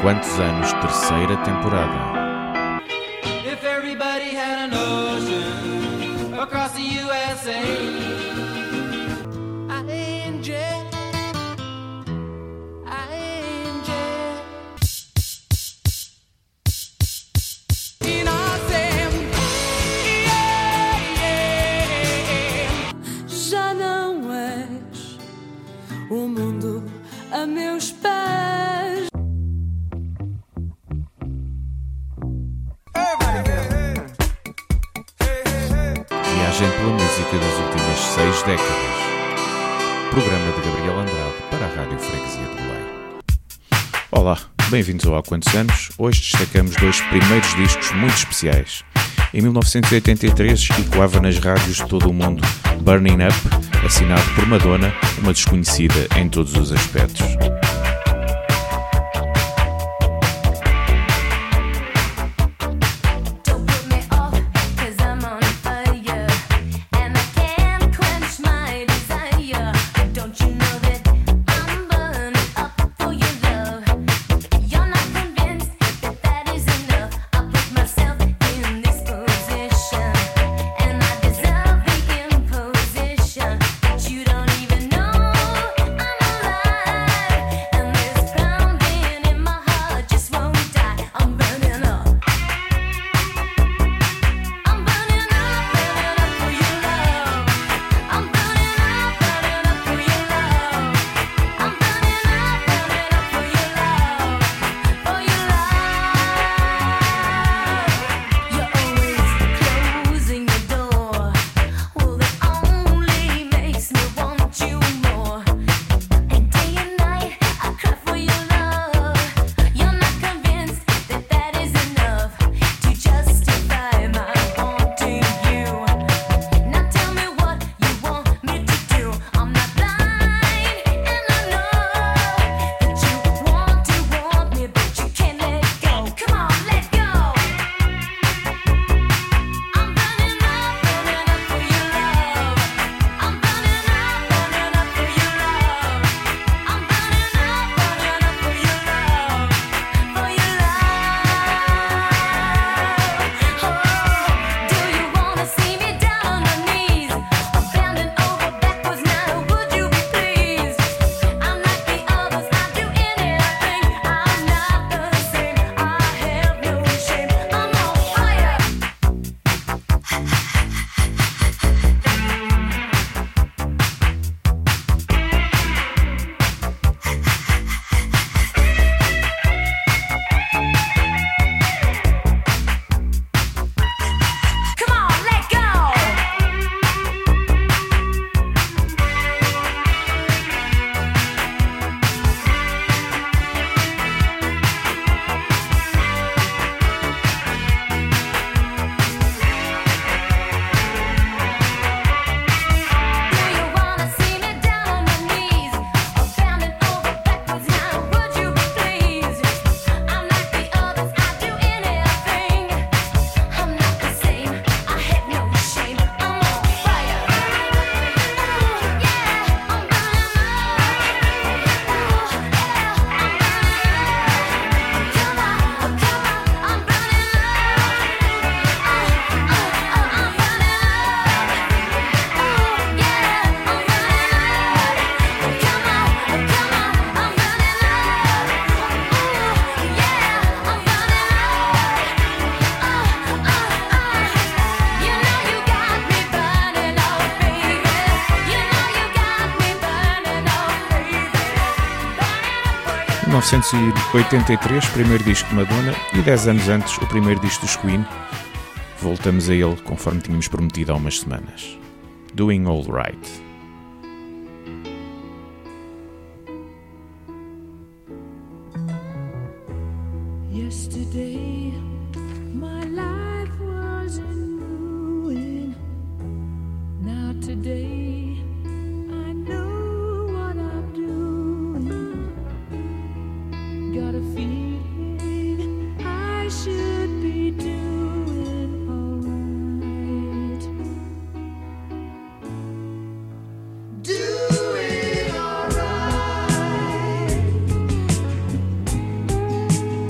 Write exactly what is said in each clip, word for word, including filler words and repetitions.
Quantos anos? Terceira temporada. If everybody had an ocean across the U S A, I ain't jet, I ain't jet. E nós temos, yeah, yeah. Já não és o mundo a meus pés. Viagem pela música das últimas seis décadas. Programa de Gabriel Andrade para a Rádio Freguesia de Belém. Olá, bem-vindos ao Há Quantos Anos. Hoje destacamos dois primeiros discos muito especiais. Em mil novecentos e oitenta e três ecoava nas rádios de todo o mundo Burning Up, assinado por Madonna, uma desconhecida em todos os aspectos. mil novecentos e oitenta e três, primeiro disco de Madonna, e dez anos antes, o primeiro disco dos Queen. Voltamos a ele conforme tínhamos prometido há umas semanas. Doing All Right. Yesterday, my life was in ruin. Now today, I know what I'm doing. Got a feeling I should be doing alright. Doing alright.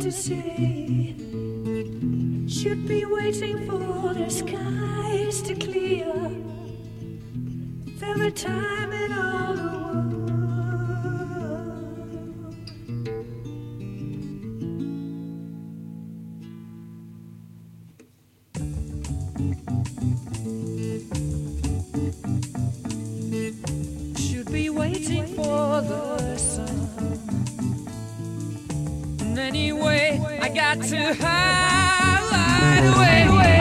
to say. Should be waiting for the skies to clear. There were time in all the world. Should be waiting for the sun. And anyway, I got to hide away, away.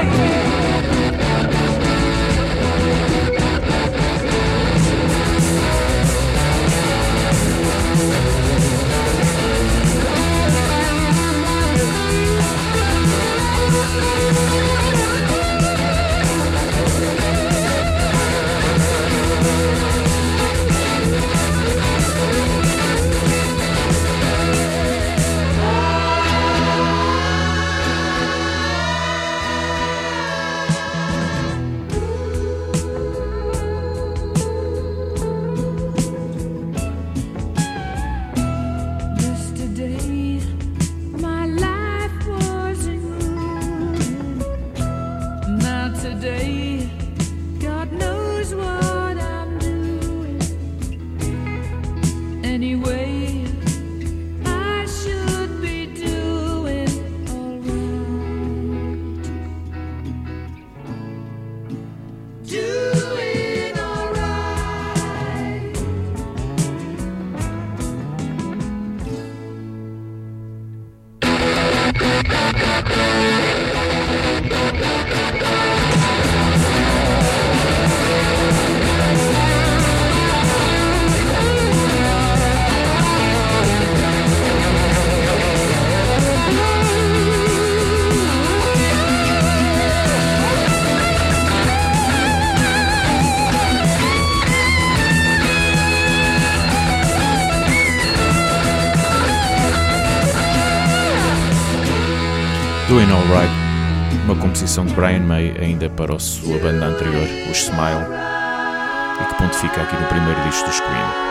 Doing Alright, uma composição de Brian May ainda para a sua banda anterior, os Smile, e que pontifica aqui no primeiro disco dos Queen.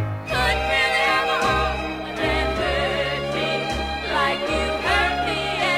Like you hurt me.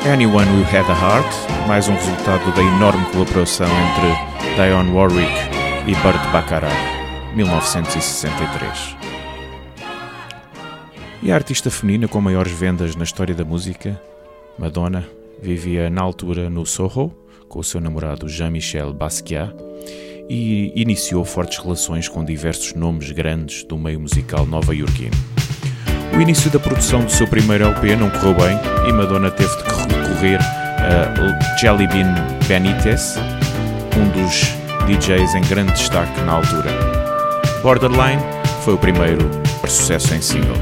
Anyone Who Had a Heart, mais um resultado da enorme colaboração entre Dionne Warwick e Burt Bacharach, mil novecentos e sessenta e três. E a artista feminina com maiores vendas na história da música, Madonna, vivia na altura no Soho, com o seu namorado Jean-Michel Basquiat, e iniciou fortes relações com diversos nomes grandes do meio musical nova-iorquino. O início da produção do seu primeiro L P não correu bem e Madonna teve de recorrer a Jelly Bean Benitez, um dos D Js em grande destaque na altura. Borderline foi o primeiro sucesso em single.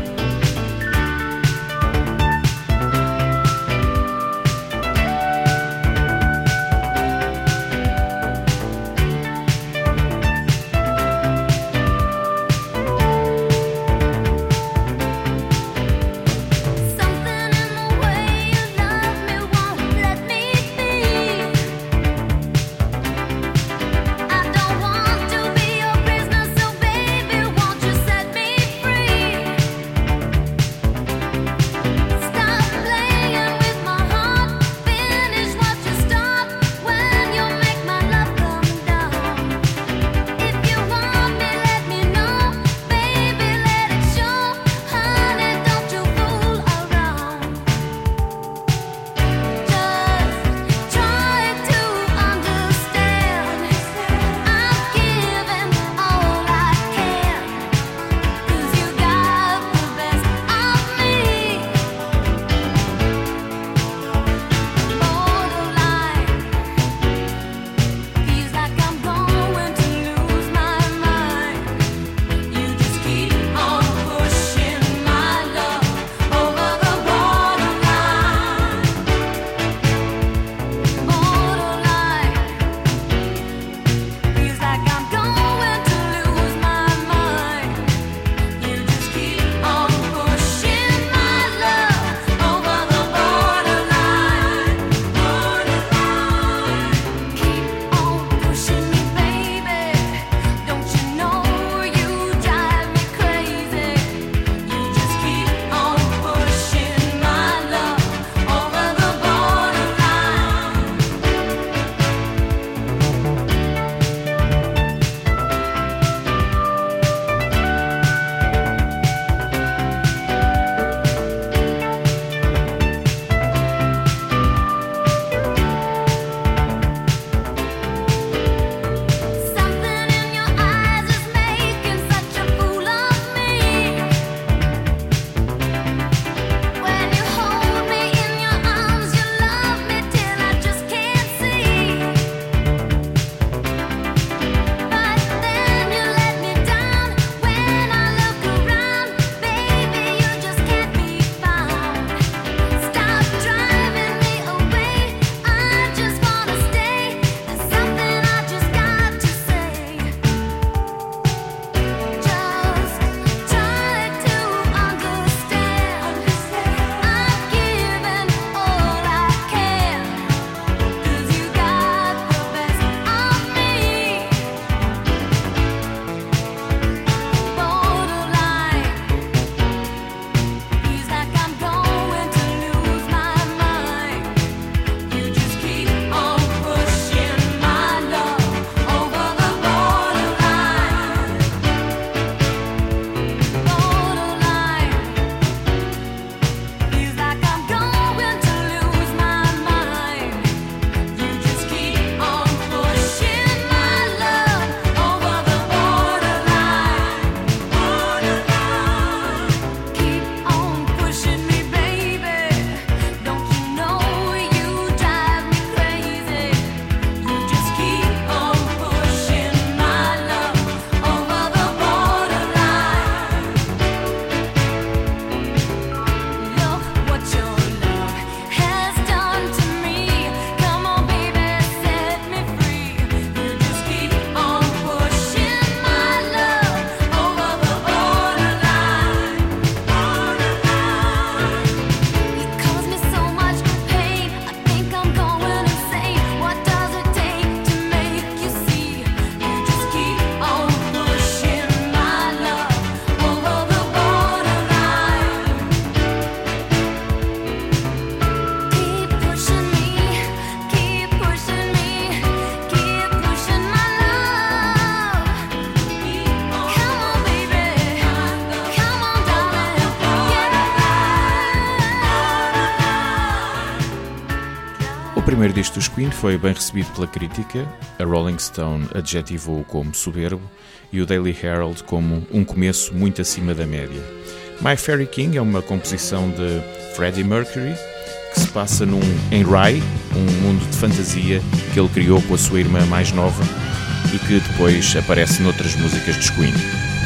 Free. primeiro disco dos Queen foi bem recebido pela crítica, a Rolling Stone adjetivou-o como soberbo e o Daily Herald como um começo muito acima da média. My Fairy King é uma composição de Freddie Mercury que se passa num, em Rye, um mundo de fantasia que ele criou com a sua irmã mais nova e que depois aparece noutras músicas dos Queen.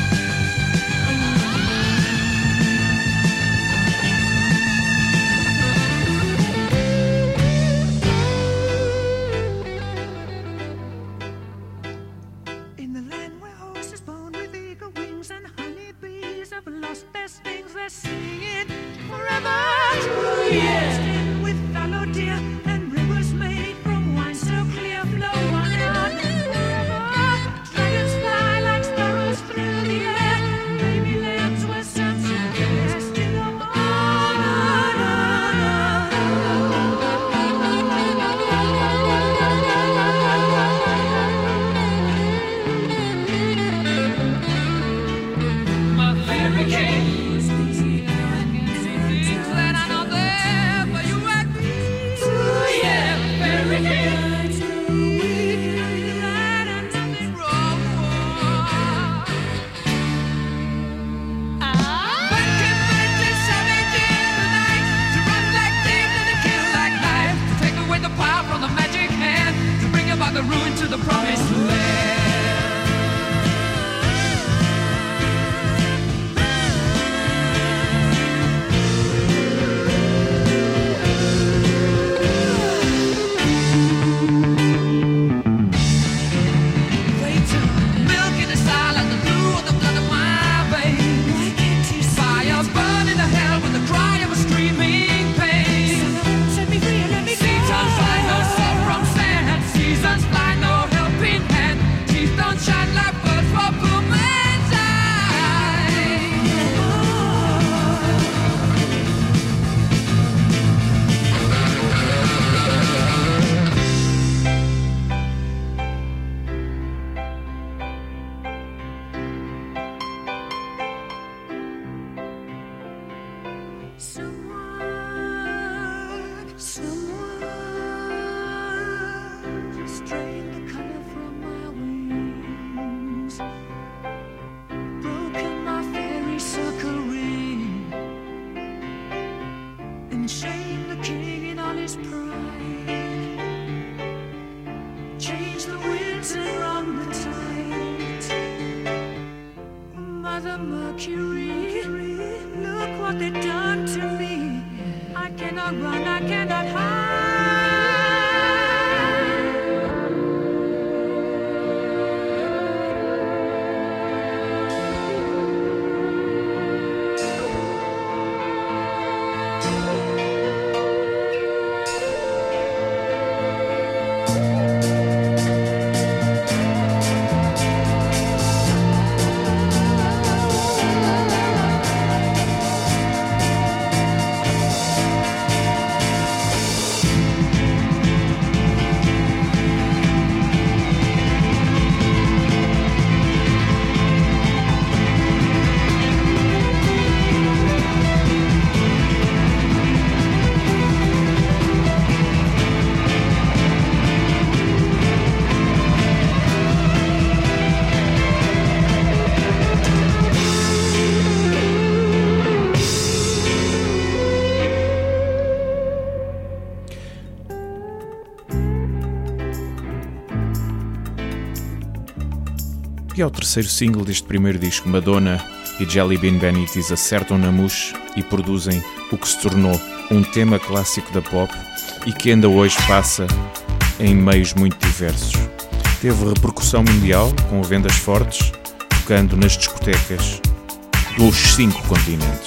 E ao terceiro single deste primeiro disco, Madonna e Jelly Bean Benitez acertam na mousse e produzem o que se tornou um tema clássico da pop e que ainda hoje passa em meios muito diversos. Teve repercussão mundial, com vendas fortes, tocando nas discotecas dos cinco continentes.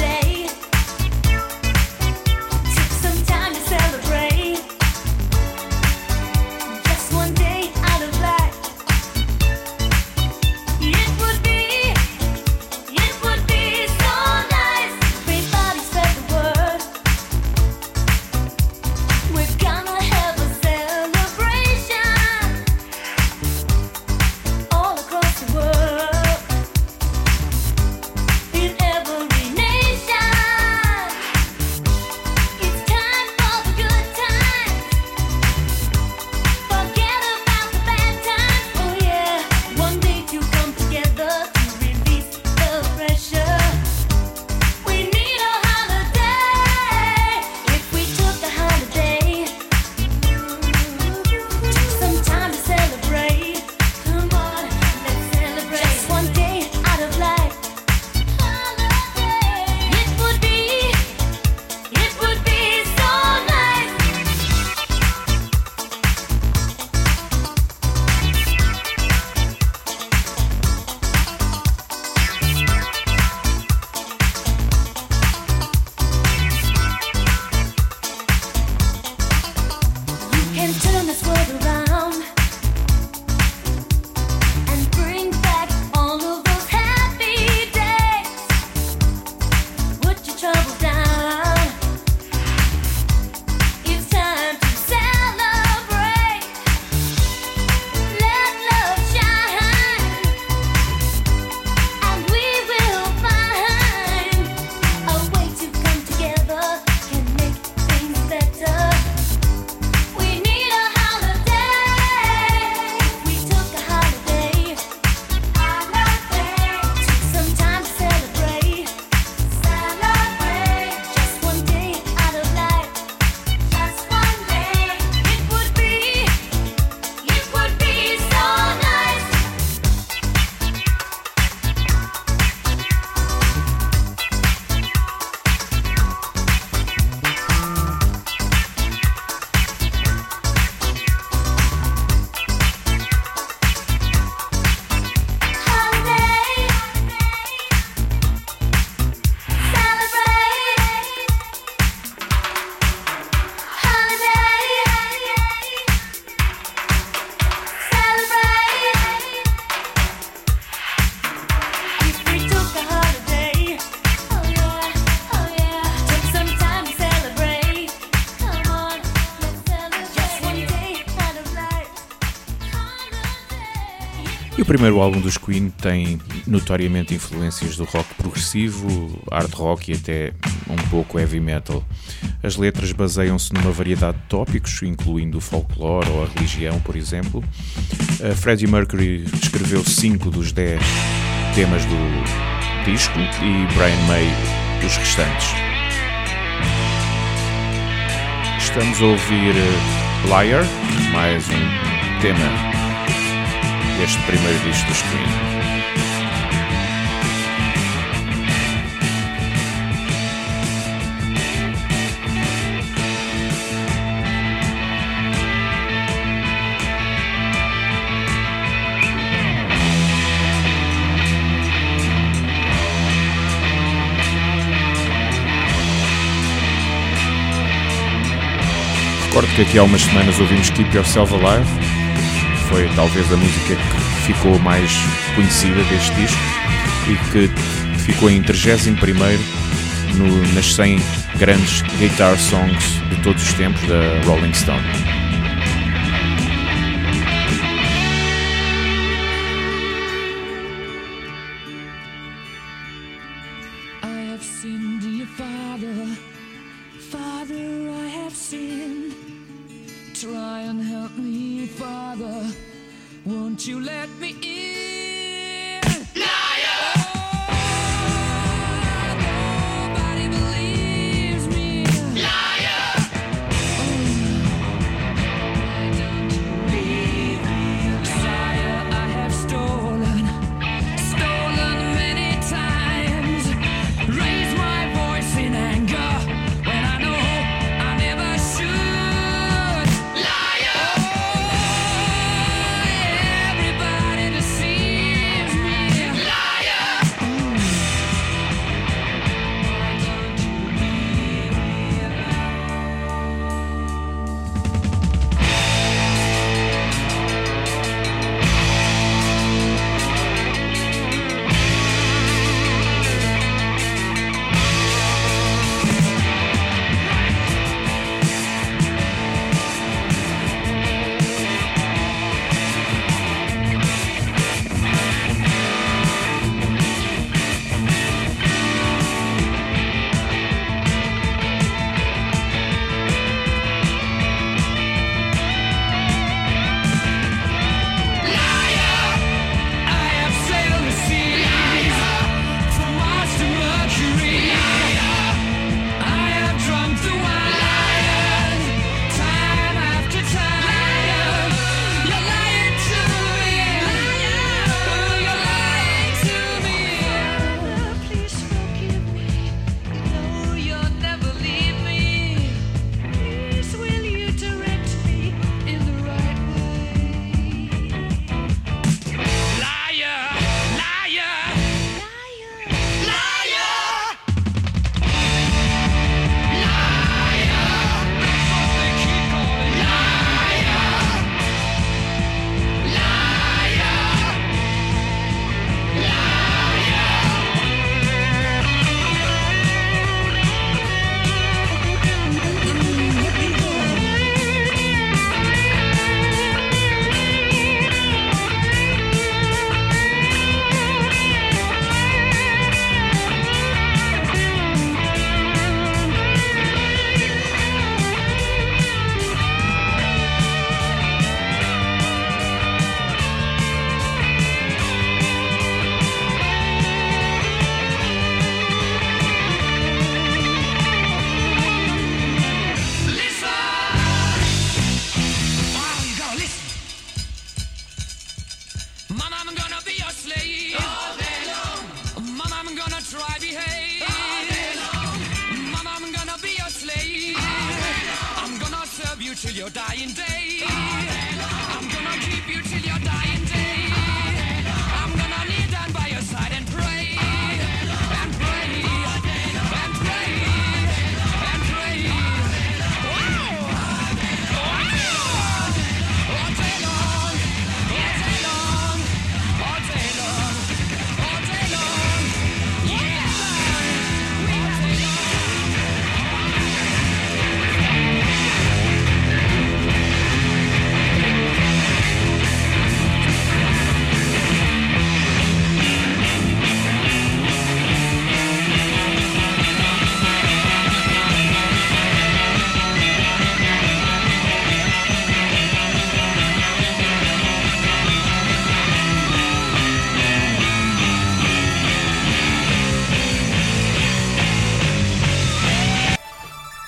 Time to celebrate. o primeiro álbum dos Queen tem notoriamente influências do rock progressivo, hard rock e até um pouco heavy metal. As letras baseiam-se numa variedade de tópicos, incluindo o folclore ou a religião, por exemplo. Uh, Freddie Mercury escreveu cinco dos dez temas do disco e Brian May os restantes. Estamos a ouvir Liar, mais um tema deste primeiro disco dos Queen. Recordo que aqui há umas semanas ouvimos Keep Yourself Alive, foi talvez a música que ficou mais conhecida deste disco e que ficou em trigésimo primeiro no, nas cem grandes guitar songs de todos os tempos da Rolling Stone.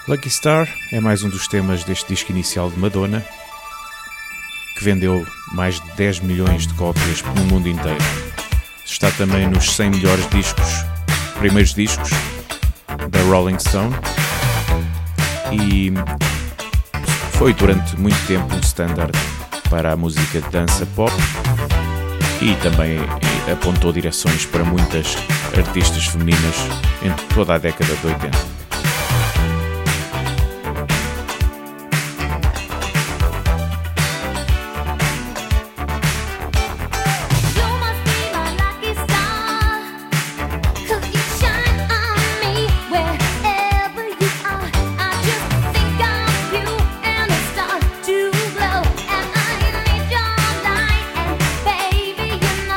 Lucky Star é mais um dos temas deste disco inicial de Madonna, que vendeu mais de dez milhões de cópias no mundo inteiro. Está também nos cem melhores discos, primeiros discos da Rolling Stone, e foi durante muito tempo um standard para a música de dança pop, e também apontou direções para muitas artistas femininas em toda a década de oitenta.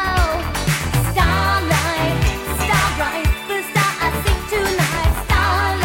Starlight, starbright, the star I see tonight. Starlight.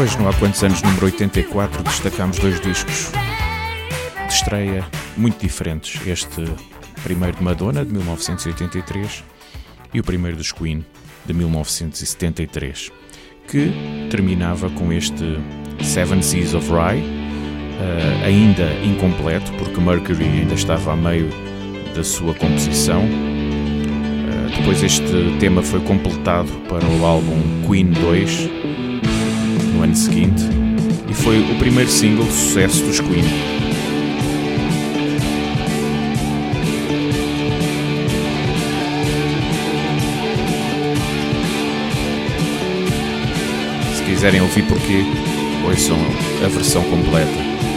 Hoje, no Há Quantos Anos, número oitenta e quatro, destacamos dois discos de estreia muito diferentes. Este primeiro de Madonna, de mil novecentos e oitenta e três, e o primeiro dos Queen, de mil novecentos e setenta e três, que terminava com este Seven Seas of Rhye, uh, ainda incompleto, porque Mercury ainda estava a meio da sua composição. Uh, depois este tema foi completado para o álbum Queen dois, no ano seguinte, e foi o primeiro single de sucesso dos Queen. Se quiserem ouvir porquê, ouçam a versão completa.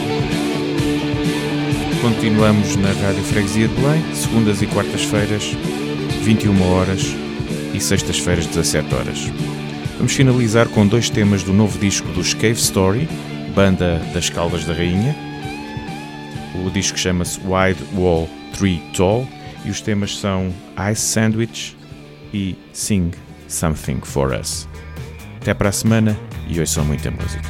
Continuamos na Rádio Freguesia de Belém, segundas e quartas-feiras, vinte e uma horas, e sextas-feiras, dezassete horas. Vamos finalizar com dois temas do novo disco dos Cave Story, banda das Caldas da Rainha. O disco chama-se Wide Wall Tree Tall e os temas são Ice Sandwich e Sing Something For Us. Até para a semana e ouçam muita música.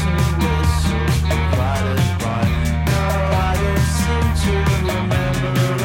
Remember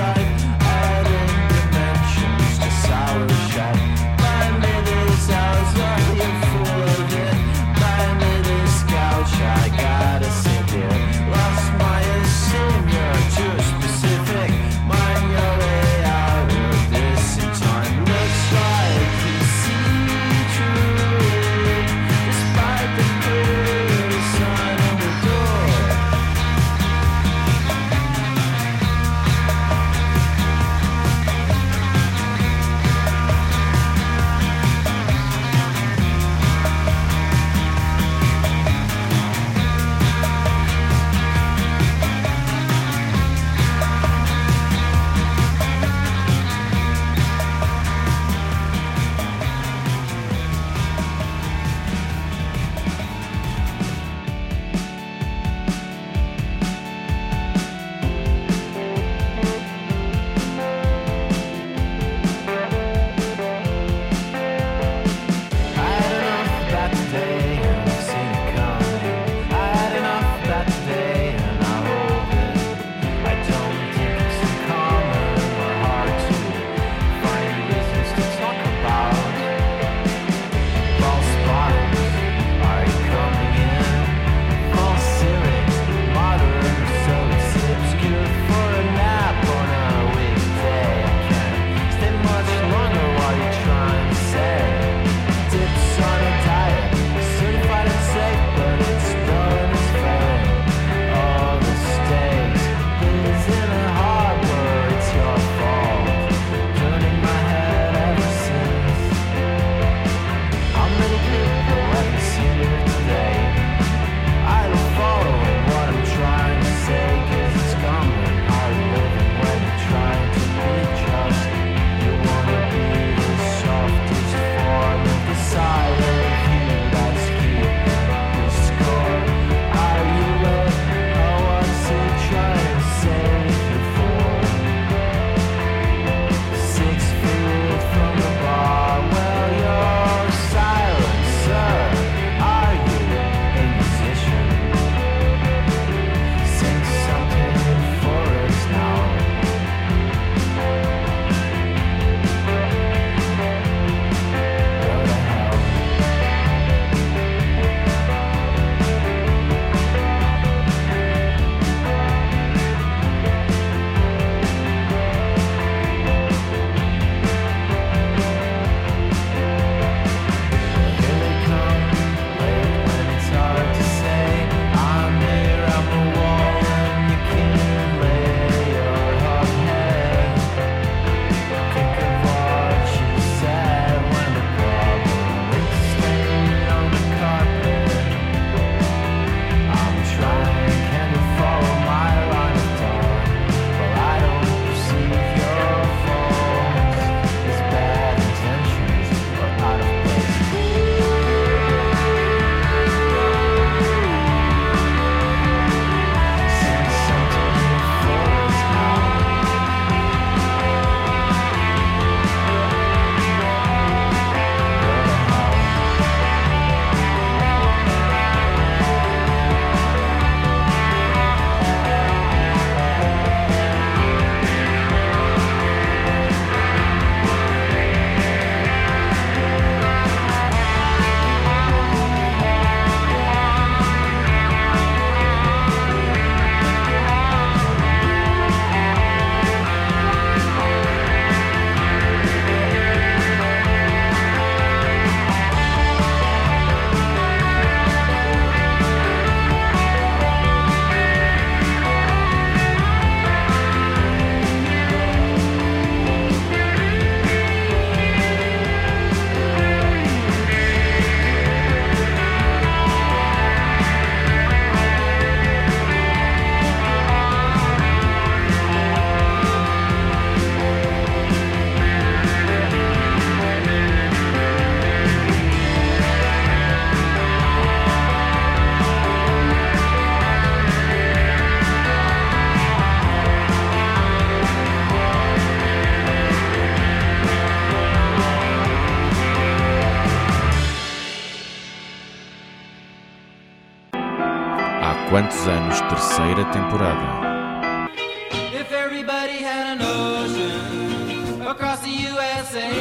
Quantos anos? Terceira temporada. If everybody had an ocean across the U S A,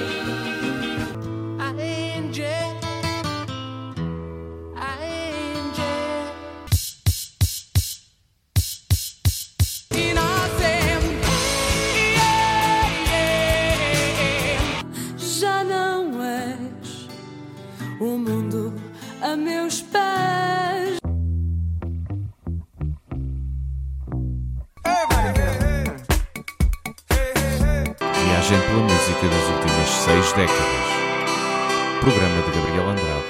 I ain't jet, I ain't jet. E nós Já não és o mundo a meus pés. Viagem pela música das últimas seis décadas. Programa de Gabriel Andrade